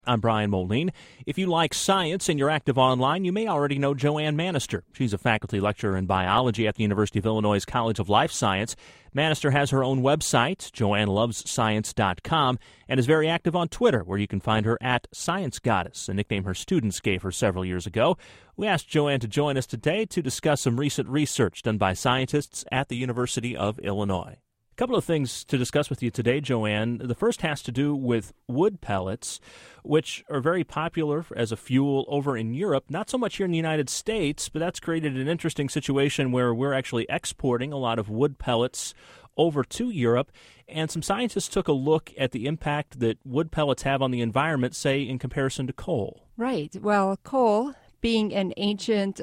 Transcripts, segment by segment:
I'm Brian Moline. If you like science and you're active online, you may already know Joanne Manister. She's a faculty lecturer in biology at the University of Illinois College of Life Science. Manister has her own website, joannelovesscience.com, and is very active on Twitter, where you can find her at Science Goddess, a nickname her students gave her several years ago. We asked Joanne to join us today to discuss some recent research done by scientists at the University of Illinois. A couple of things to discuss with you today, Joanne. The first has to do with wood pellets, which are very popular as a fuel over in Europe. Not so much here in the United States, but that's created an interesting situation where we're actually exporting a lot of wood pellets over to Europe. And some scientists took a look at the impact that wood pellets have on the environment, say, in comparison to coal. Right. Well, coal, being an ancient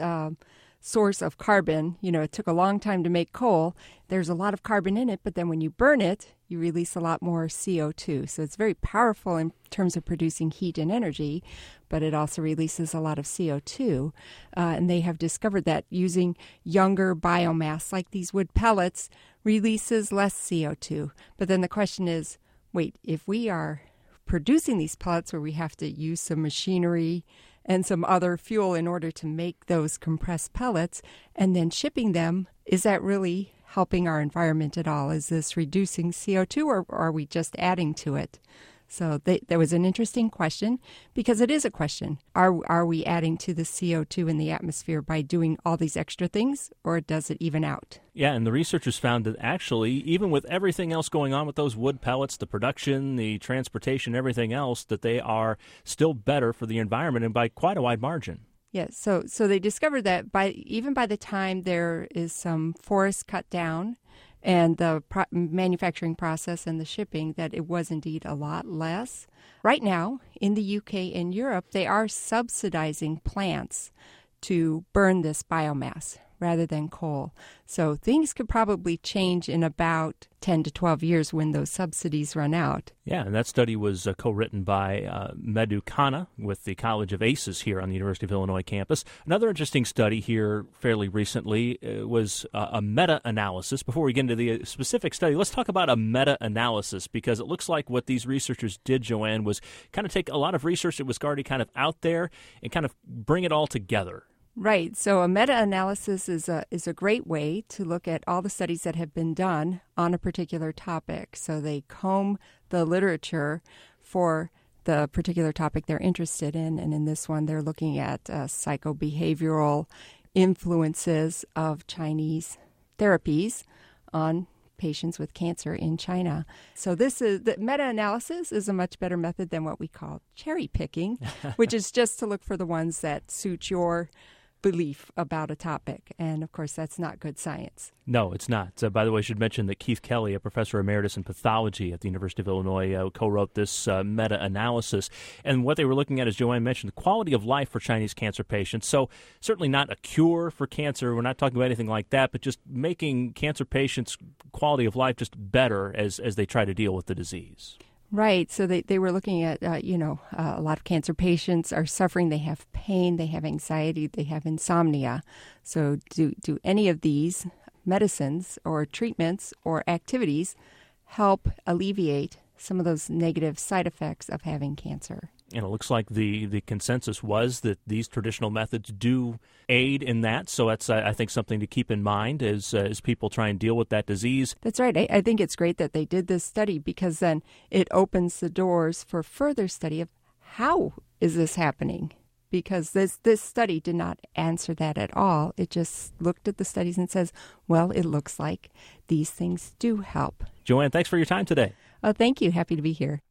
source of carbon, it took a long time to make coal. There's a lot of carbon in it, but then when you burn it, you release a lot more CO2. So it's very powerful in terms of producing heat and energy, but it also releases a lot of CO2. And they have discovered that using younger biomass like these wood pellets releases less CO2. But then the question is, wait, if we are producing these pellets where we have to use some machinery and some other fuel in order to make those compressed pellets and then shipping them, is that really helping our environment at all? Is this reducing CO2 or are we just adding to it? So there was an interesting question, because it is a question. Are we adding to the CO2 in the atmosphere by doing all these extra things, or does it even out? Yeah, and the researchers found that actually, even with everything else going on with those wood pellets, the production, the transportation, everything else, that they are still better for the environment and by quite a wide margin. Yes, so they discovered that even by the time there is some forest cut down and the manufacturing process and the shipping, that it was indeed a lot less. Right now, in the UK and Europe, they are subsidizing plants to burn this biomass rather than coal. So things could probably change in about 10 to 12 years when those subsidies run out. Yeah, and that study was co-written by Madhu Khanna with the College of ACES here on the University of Illinois campus. Another interesting study here fairly recently was a meta-analysis. Before we get into the specific study, let's talk about a meta-analysis, because it looks like what these researchers did, Joanne, was kind of take a lot of research that was already kind of out there and kind of bring it all together. Right. So a meta-analysis is a great way to look at all the studies that have been done on a particular topic. So they comb the literature for the particular topic they're interested in. And in this one, they're looking at psychobehavioral influences of Chinese therapies on patients with cancer in China. So the meta-analysis is a much better method than what we call cherry picking, which is just to look for the ones that suit your belief about a topic. And, of course, that's not good science. No, it's not. By the way, I should mention that Keith Kelly, a professor emeritus in pathology at the University of Illinois, co-wrote this meta-analysis. And what they were looking at, as Joanne mentioned, the quality of life for Chinese cancer patients. So certainly not a cure for cancer. We're not talking about anything like that, but just making cancer patients' quality of life just better as they try to deal with the disease. Right. So they were looking at, a lot of cancer patients are suffering. They have pain, they have anxiety, they have insomnia. So do any of these medicines or treatments or activities help alleviate some of those negative side effects of having cancer? And it looks like the consensus was that these traditional methods do aid in that. So that's, I think, something to keep in mind as people try and deal with that disease. That's right. I think it's great that they did this study, because then it opens the doors for further study of how is this happening? Because this study did not answer that at all. It just looked at the studies and says, well, it looks like these things do help. Joanne, thanks for your time today. Oh, thank you. Happy to be here.